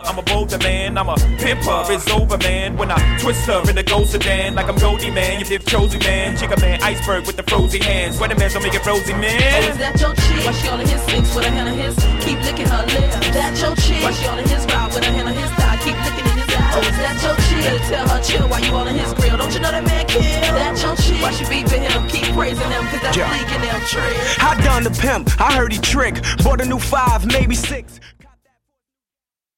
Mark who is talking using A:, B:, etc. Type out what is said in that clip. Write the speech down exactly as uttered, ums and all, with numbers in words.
A: I'm a bolder man, I'm a pimper. It's over, man. When I twist her in the ghost sedan, like I'm Goldie, man. You dip chosen, man. Chica man, iceberg with the frozen hands. Weather man, don't make it frozen, man.
B: Oh, is that your chick? Why she on his six with a hand on his? Keep licking her lips. That your chick? Why she on his ride with a hand on his thigh? Keep licking in his eye. Oh, is that your chick? Better tell her chill while you on his grill. Don't you know that man kill? That your chick? Why she beeping him? Keep praising him, cause that's yeah. leaking them tricks.
C: I done the pimp, I heard he trick. Bought a new five, maybe six.